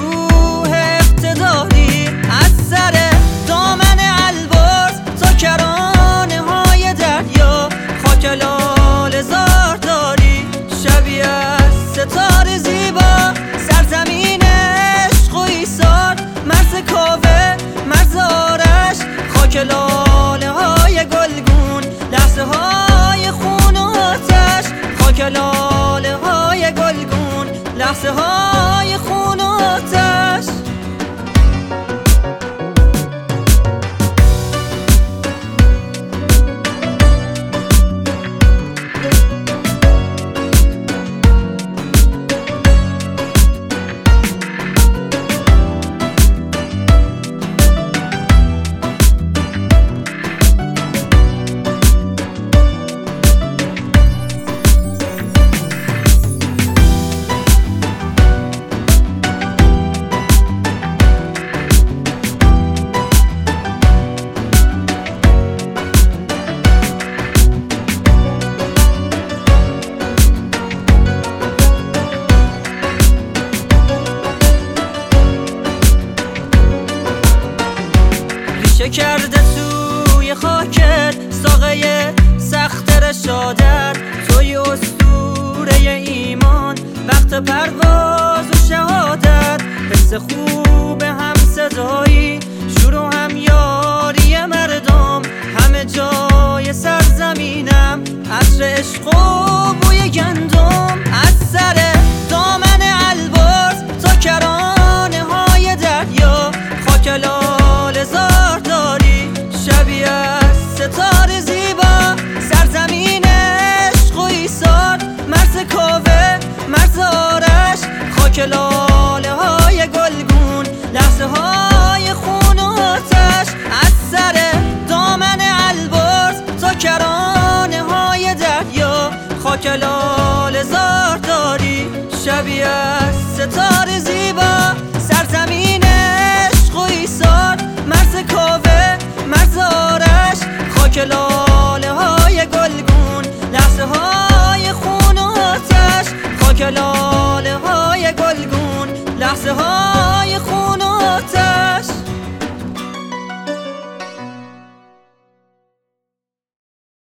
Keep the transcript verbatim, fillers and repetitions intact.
کوه اقتداری، از سر دامن البرز تا کرانه های دریا، خاک لاله زار داری. شبیه از ستاره زیبا، سرزمین عشق و ایثار، مرز کاوه مرز آرش، خاک لاله های گلگون، لحظه های خون و آتش، خاک لاله های گلگون، لحظه های خون و آتش. چه کرده توی خاکت ساقه سخت رشادت، توی اسطوره ایمان وقت پرواز و شهادت. حس خوب هم صدایی، شور و هم یاری مردم، همه جای سرزمینم عطر عشق و بوی گندم. از سر دامن البرز تا کرانه های دریا، خاک لاله زار داری. شبیه از ستاره زیبا، سرزمین عشق و ایثار، مرز کاوه مرز آرش، خاک لاله های گلگون، لحظه های خون و آتش. از سر دامن البرز تا کرانه های دریا، خاک لاله زار داری. شبیه از ستاره زیبا، سرزمین عشق و ایثار، مرز کاوه مرز آرش، خاک لاله های گلگون، لحظه های خون و آتش، خاک لاله های گلگون، لحظه های